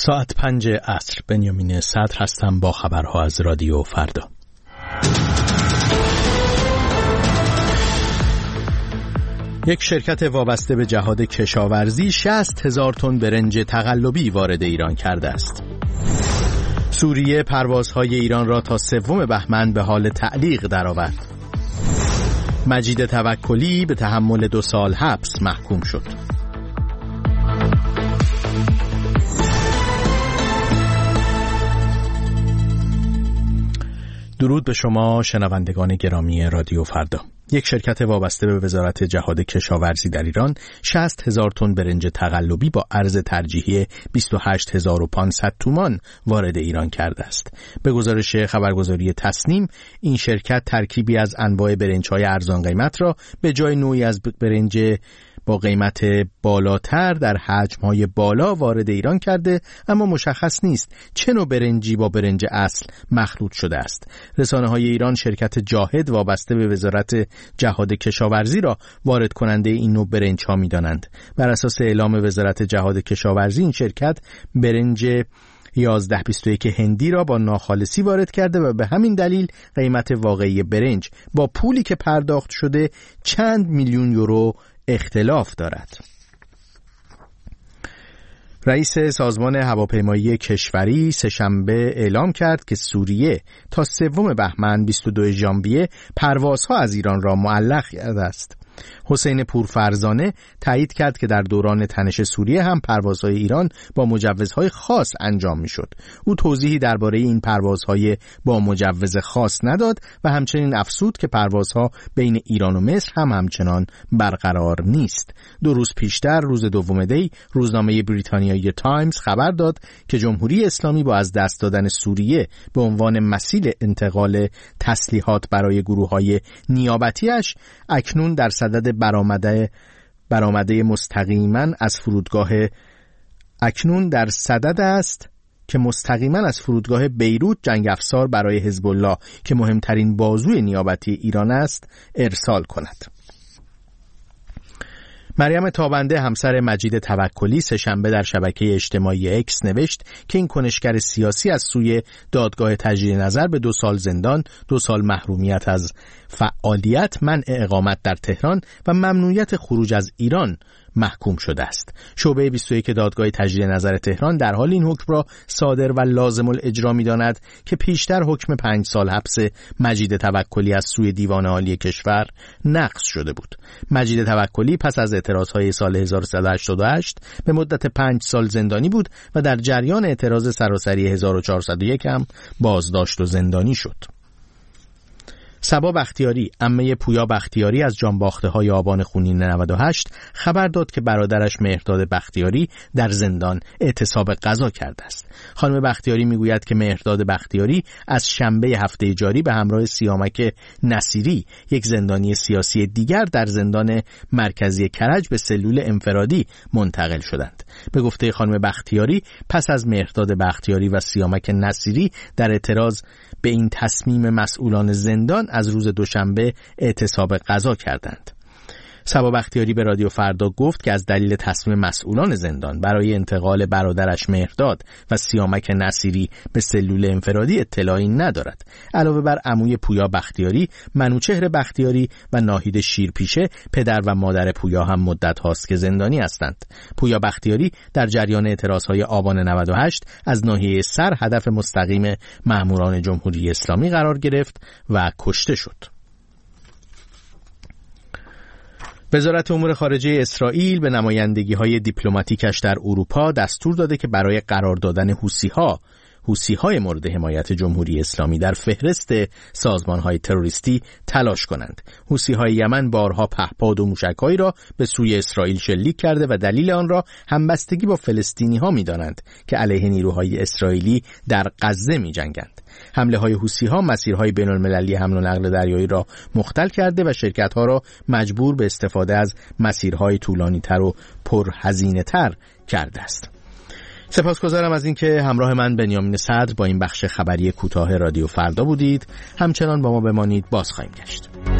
ساعت 5 عصر. بنیامین صدر هستم با خبرها از رادیو فردا. یک شرکت وابسته به جهاد کشاورزی 60,000 تن برنج تقلبی وارد ایران کرده است. سوریه پروازهای ایران را تا 3 بهمن به حال تعلیق درآورد. مجید توکلی به تحمل 2 سال حبس محکوم شد. درود به شما شنوندگان گرامی رادیو فردا. یک شرکت وابسته به وزارت جهاد کشاورزی در ایران 60,000 تن برنج تقلبی با ارز ترجیحی 28,500 تومان وارد ایران کرده است. به گزارش خبرگزاری تصنیم، این شرکت ترکیبی از انواع برنج‌های ارزان قیمت را به جای نوعی از برنج با قیمت بالاتر در حجم‌های بالا وارد ایران کرده، اما مشخص نیست چه نوع برنجی با برنج اصل مخلوط شده است. رسانه‌های ایران شرکت جاهد وابسته به وزارت جهاد کشاورزی را وارد کننده این نوع برنج‌ها می‌دانند. بر اساس اعلام وزارت جهاد کشاورزی، این شرکت برنج 1121 هندی را با ناخالصی وارد کرده و به همین دلیل قیمت واقعی برنج با پولی که پرداخت شده چند میلیون یورو اختلاف دارد. رئیس سازمان هواپیمایی کشوری سه‌شنبه اعلام کرد که سوریه تا 3 بهمن 22 ژانویه پروازها از ایران را معلق کرده است. حسین پورفرزانه تایید کرد که در دوران تنش سوریه هم پروازهای ایران با مجوزهای خاص انجام می‌شد. او توضیحی درباره این پروازهای با مجوز خاص نداد و همچنین افزود که پروازها بین ایران و مصر هم همچنان برقرار نیست. 2 روز پیشتر، روز 2 دی، روزنامه بریتانیایی تایمز خبر داد که جمهوری اسلامی با از دست دادن سوریه به عنوان مسیل انتقال تسلیحات برای گروه‌های نیابتی‌اش اکنون در صدد برآمده مستقیما از فرودگاه است که مستقیما از فرودگاه بیروت جنگ افزار برای حزب الله که مهمترین بازوی نیابتی ایران است ارسال کند. مریم تابنده همسر مجید توکلی سه‌شنبه در شبکه اجتماعی اکس نوشت که این کنشگر سیاسی از سوی دادگاه تجدید نظر به 2 سال زندان، 2 سال محرومیت از فعالیت، منع اقامت در تهران و ممنوعیت خروج از ایران محکوم شده است. شعبه 21 دادگاه تجدید نظر تهران در حال این حکم را صادر و لازم الاجرا می‌داند که پیشتر حکم 5 سال حبس مجید توکلی از سوی دیوان عالی کشور نقض شده بود. مجید توکلی پس از اعتراضهای سال 1388 به مدت 5 سال زندانی بود و در جریان اعتراض سراسری 1401 هم بازداشت و زندانی شد. صبا بختیاری، عمه پویا بختیاری از جانباخته‌های آبان خونین 98 خبر داد که برادرش مهرداد بختیاری در زندان اعتصاب غذا کرده است. خانم بختیاری میگوید که مهرداد بختیاری از شنبه هفته جاری به همراه سیامک نصیری، یک زندانی سیاسی دیگر، در زندان مرکزی کرج به سلول انفرادی منتقل شدند. به گفته خانم بختیاری، پس از مهرداد بختیاری و سیامک نصیری در اعتراض به این تصمیم مسئولان زندان از روز دوشنبه اعتصاب غذا کردند. صبا بختیاری به رادیو فردا گفت که از دلیل تصمیم مسئولان زندان برای انتقال برادرش مهرداد و سیامک نصیری به سلول انفرادی اطلاعی ندارد. علاوه بر عموی پویا بختیاری، منوچهر بختیاری و ناهید شیرپیشه، پدر و مادر پویا هم مدت هاست که زندانی هستند. پویا بختیاری در جریان اعتراضهای آبان 98 از ناحیه سر هدف مستقیم ماموران جمهوری اسلامی قرار گرفت و کشته شد. وزارت امور خارجه اسرائیل به نمایندگی‌های دیپلماتیکش در اروپا دستور داده که برای قرار دادن حوثی‌های مورد حمایت جمهوری اسلامی در فهرست سازمان‌های تروریستی تلاش کنند. حوثی‌های یمن بارها پهپاد و موشک‌هایی را به سوی اسرائیل شلیک کرده و دلیل آن را همبستگی با فلسطینی‌ها می‌دانند که علیه نیروهای اسرائیلی در غزه می‌جنگند. حمله‌های حوثی‌ها مسیرهای بین‌المللی حمل و نقل دریایی را مختل کرده و شرکت‌ها را مجبور به استفاده از مسیرهای طولانی‌تر و پرهزینه‌تر کرده است. سپاسگزارم از اینکه همراه من بنیامین صدر با این بخش خبری کوتاه رادیو فردا بودید. همچنان با ما بمانید، باز خواهیم گشت.